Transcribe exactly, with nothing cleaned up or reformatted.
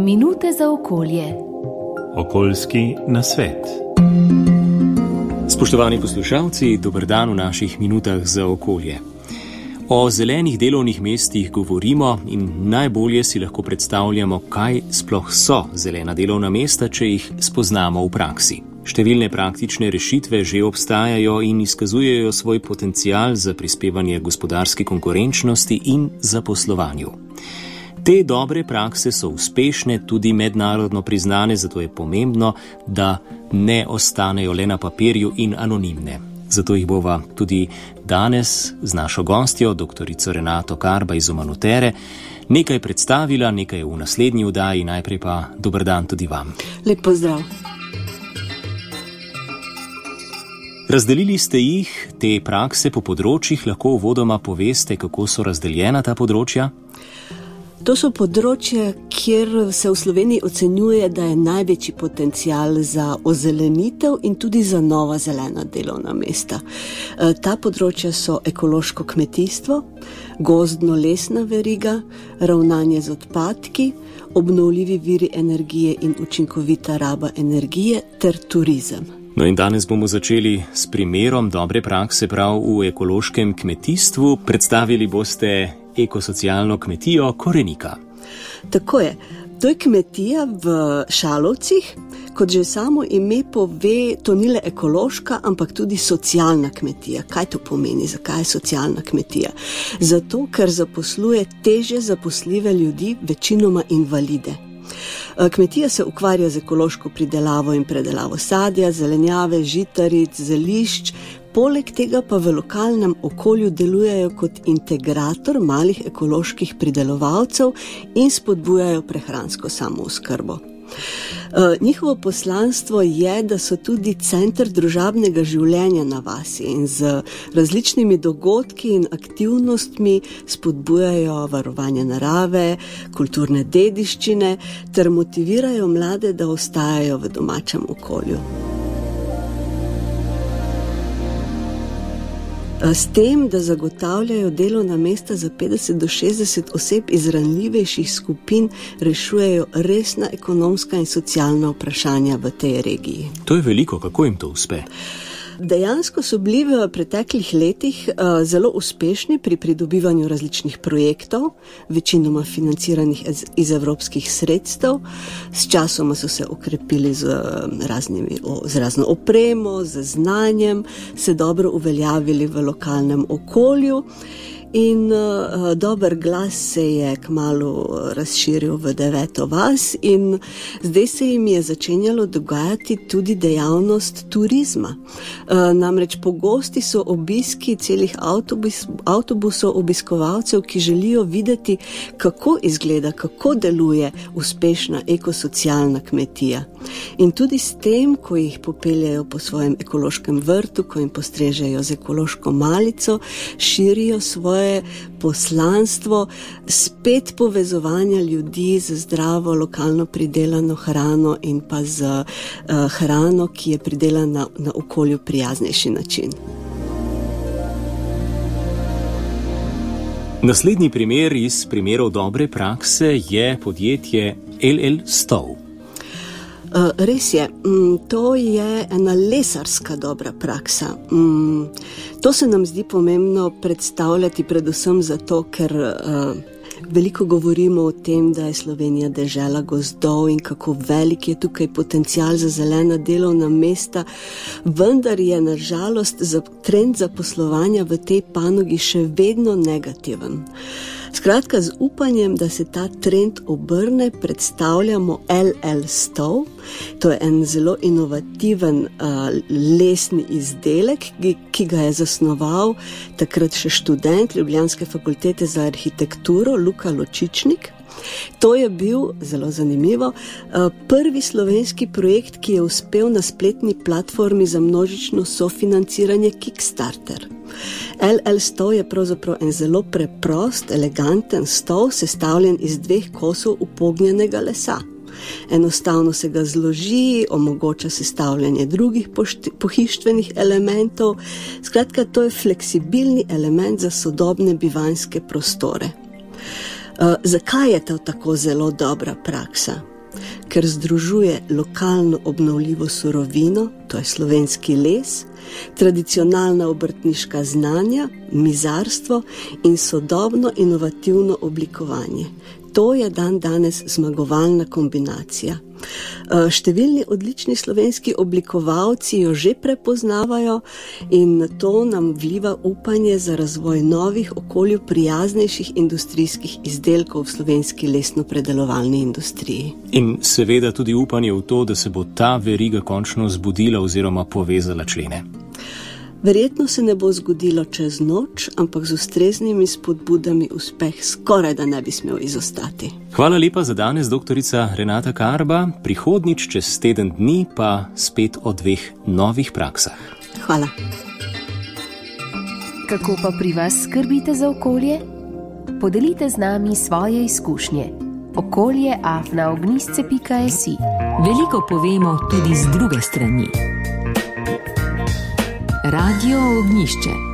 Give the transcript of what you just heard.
Minute za okolje. Okoljski nasvet. Spoštovani poslušalci, dober dan v naših minutah za okolje. O zelenih delovnih mestih govorimo in najbolje si lahko predstavljamo, kaj sploh so zelena delovna mesta, če jih spoznamo v praksi. Številne praktične rešitve že obstajajo in izkazujejo svoj potencial za prispevanje gospodarski konkurenčnosti in zaposlovanju. Te dobre prakse so uspešne, tudi mednarodno priznane, zato je pomembno, da ne ostanejo le na papirju in anonimne. Zato jih bova tudi danes z našo gostjo, doktorico Renato Karba iz Umanutere, nekaj predstavila, nekaj v naslednji oddaji, najprej pa dober dan tudi vam. Lep pozdrav. Razdelili ste jih, te prakse po področjih, lahko uvodoma poveste, kako so razdeljena ta področja? To so področja, kjer se v Sloveniji ocenjuje, da je največji potencial za ozelenitev in tudi za nova zelena delovna mesta. Ta področja so ekološko kmetijstvo, gozdno-lesna veriga, ravnanje z odpadki, obnovljivi viri energije in učinkovita raba energije ter turizem. No in danes bomo začeli s primerom dobre prakse prav v ekološkem kmetijstvu. Predstavili boste ekosocialno kmetijo Korenika. Tako je. To je kmetija v Šalovcih. Kot že samo ime pove, to ni le ekološka, ampak tudi socialna kmetija. Kaj to pomeni? Zakaj je socialna kmetija? Zato, ker zaposluje težje zaposljive ljudi, večinoma invalide. Kmetija se ukvarja z ekološko pridelavo in predelavo sadja, zelenjave, žitaric, zelišč, poleg tega pa v lokalnem okolju delujejo kot integrator malih ekoloških pridelovalcev in spodbujajo prehransko samooskrbo. Njihovo poslanstvo je, da so tudi center družabnega življenja na vasi in z različnimi dogodki in aktivnostmi spodbujajo varovanje narave, kulturne dediščine ter motivirajo mlade, da ostajajo v domačem okolju. S tem, da zagotavljajo delovna mesta za petdeset do šestdeset oseb iz ranljivejših skupin, rešujejo resna ekonomska in socialna vprašanja v tej regiji. To je veliko, kako jim to uspe? Dejansko so bili v preteklih letih uh, zelo uspešni pri pridobivanju različnih projektov, večinoma financiranih iz, iz evropskih sredstev. S časoma so se okrepili z, raznimi, z razno opremo, z znanjem, se dobro uveljavili v lokalnem okolju. In uh, dober glas se je kmalu razširil v deveto vas in zdaj se jim je začenjalo dogajati tudi dejavnost turizma. Uh, namreč pogosti so obiski celih avtobus, avtobusov obiskovalcev, ki želijo videti, kako izgleda, kako deluje uspešna ekosocialna kmetija. In tudi s tem, ko jih popeljajo po svojem ekološkem vrtu, ko jim postrežejo z ekološko malico, širijo svoje poslanstvo, spet povezovanja ljudi z zdravo, lokalno pridelano hrano in pa z uh, hrano, ki je pridelana na okolju prijaznejši način. Naslednji primer iz primerov dobre prakse je podjetje el el Stov. Uh, res je, mm, to je ena lesarska dobra praksa. Mm, to se nam zdi pomembno predstavljati predvsem zato, ker uh, veliko govorimo o tem, da je Slovenija dežela gozdov in kako velik je tukaj potencial za zelena delovna mesta, vendar je na žalost trend zaposlovanja v tej panogi še vedno negativen. Skratka, z upanjem, da se ta trend obrne, predstavljamo el el Stov. To je en zelo inovativen uh, lesni izdelek, ki, ki ga je zasnoval takrat še študent Ljubljanske fakultete za arhitekturo Luka Ločičnik. To je bil, zelo zanimivo, prvi slovenski projekt, ki je uspel na spletni platformi za množično sofinanciranje Kickstarter. el el Stov je pravzaprav en zelo preprost, eleganten stol, sestavljen iz dveh kosov upognjenega lesa. Enostavno se ga zloži, omogoča sestavljanje drugih pohištvenih elementov. Skratka, to je fleksibilni element za sodobne bivanjske prostore. Uh, zakaj je to tako zelo dobra praksa? ker združuje lokalno obnovljivo surovino, to je slovenski les, tradicionalna obrtniška znanja, mizarstvo in sodobno inovativno oblikovanje. To je dan danes zmagovalna kombinacija. Številni odlični slovenski oblikovalci jo že prepoznavajo in to nam vliva upanje za razvoj novih okolju prijaznejših industrijskih izdelkov v slovenski lesno-predelovalni industriji. In seveda tudi upanje v to, da se bo ta veriga končno zbudila oziroma povezala člene. Verjetno se ne bo zgodilo čez noč, ampak z ustreznimi spodbudami uspeh skoraj da ne bi smel izostati. Hvala lepa za danes, doktorica Renata Karba. Prihodnjič čez teden dni pa spet o dveh novih praksah. Hvala. Kako pa pri vas skrbite za okolje? Podelite z nami svoje izkušnje. okolje afna ognjišče pika si. Veliko povemo tudi z druge strani. Radio Ognjišče.